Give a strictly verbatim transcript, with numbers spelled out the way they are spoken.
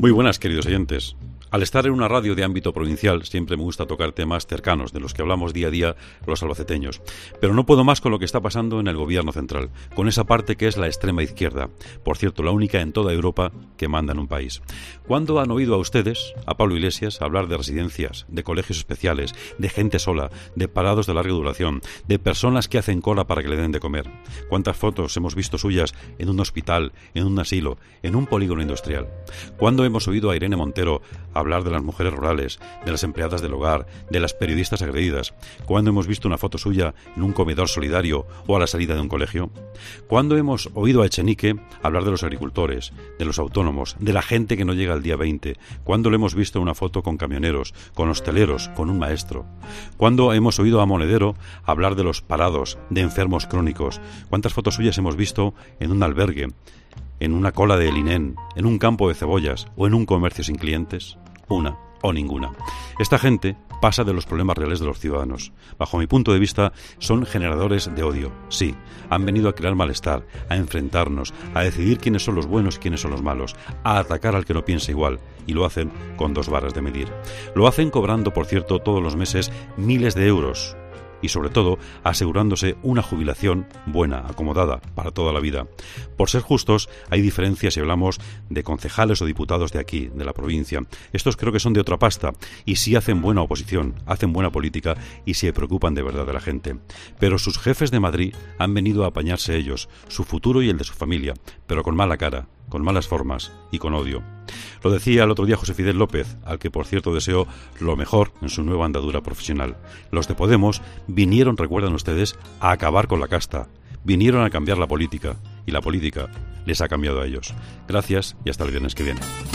Muy buenas, queridos oyentes. Al estar en una radio de ámbito provincial, siempre me gusta tocar temas cercanos, de los que hablamos día a día los albaceteños. Pero no puedo más con lo que está pasando en el gobierno central, con esa parte que es la extrema izquierda. Por cierto, la única en toda Europa que manda en un país. ¿Cuándo han oído a ustedes, a Pablo Iglesias, hablar de residencias, de colegios especiales, de gente sola, de parados de larga duración, de personas que hacen cola para que le den de comer? ¿Cuántas fotos hemos visto suyas en un hospital, en un asilo, en un polígono industrial? ¿Cuándo hemos oído a Irene Montero hablar de las mujeres rurales, de las empleadas del hogar, de las periodistas agredidas? ¿Cuándo hemos visto una foto suya en un comedor solidario o a la salida de un colegio? ¿Cuándo hemos oído a Echenique hablar de los agricultores, de los autónomos, de la gente que no llega al día veinte? ¿Cuándo le hemos visto una foto con camioneros, con hosteleros, con un maestro? ¿Cuándo hemos oído a Monedero hablar de los parados, de enfermos crónicos? ¿Cuántas fotos suyas hemos visto en un albergue, en una cola de Elinen, en un campo de cebollas o en un comercio sin clientes? Una o ninguna. Esta gente pasa de los problemas reales de los ciudadanos. Bajo mi punto de vista, son generadores de odio. Sí, han venido a crear malestar, a enfrentarnos, a decidir quiénes son los buenos y quiénes son los malos, a atacar al que no piensa igual, y lo hacen con dos varas de medir. Lo hacen cobrando, por cierto, todos los meses miles de euros. Y sobre todo asegurándose una jubilación buena, acomodada, para toda la vida. Por ser justos, hay diferencias si hablamos de concejales o diputados de aquí, de la provincia. Estos creo que son de otra pasta, y sí hacen buena oposición, hacen buena política y se preocupan de verdad de la gente. Pero sus jefes de Madrid han venido a apañarse ellos, su futuro y el de su familia, pero con mala cara, con malas formas y con odio. Lo decía el otro día José Fidel López, al que por cierto deseo lo mejor en su nueva andadura profesional. Los de Podemos vinieron, recuerdan ustedes, a acabar con la casta. Vinieron a cambiar la política, y la política les ha cambiado a ellos. Gracias y hasta el viernes que viene.